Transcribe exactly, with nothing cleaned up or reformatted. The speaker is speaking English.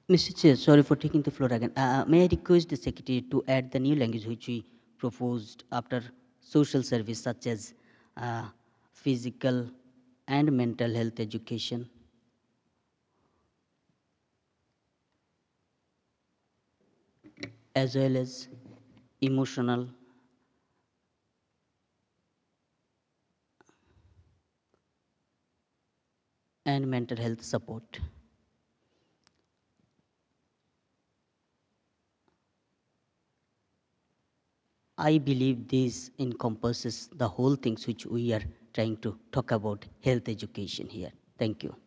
mister Chair, sorry for taking the floor again. Uh, may I request the Secretary to add the new language which we proposed after social service, such as uh, physical and mental health education, as well as emotional and mental health support. I believe this encompasses the whole things which we are trying to talk about health education here. Thank you.